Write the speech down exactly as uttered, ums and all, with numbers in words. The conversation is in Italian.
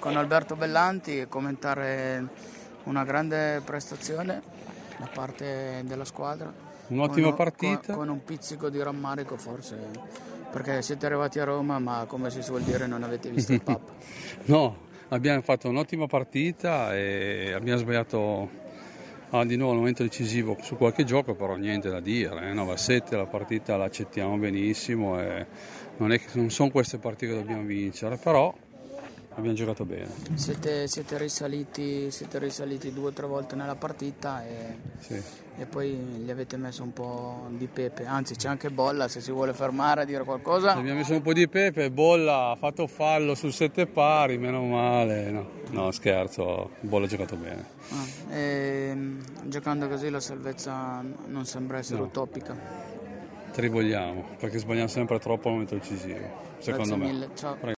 con Alberto Bellanti e commentare una grande prestazione da parte della squadra. Un'ottima con, partita. Con, con un pizzico di rammarico forse, perché siete arrivati a Roma ma come si suol dire non avete visto il pub. No, abbiamo fatto un'ottima partita e abbiamo sbagliato ah, di nuovo al momento decisivo su qualche gioco, però niente da dire, eh. nove a sette la partita l'accettiamo benissimo e non, è che, non sono queste partite che dobbiamo vincere, però abbiamo giocato bene. Siete, siete, risaliti, siete risaliti due o tre volte nella partita e, sì. e poi gli avete messo un po' di pepe, anzi c'è anche Bolla se si vuole fermare a dire qualcosa. Abbiamo messo un po' di pepe, Bolla ha fatto fallo sul sette pari, meno male, no, no scherzo, Bolla ha giocato bene. Ah, e, giocando così la salvezza non sembra essere no. utopica. Tribogliamo, perché sbagliamo sempre troppo al momento decisivo, secondo Grazie me. mille, ciao.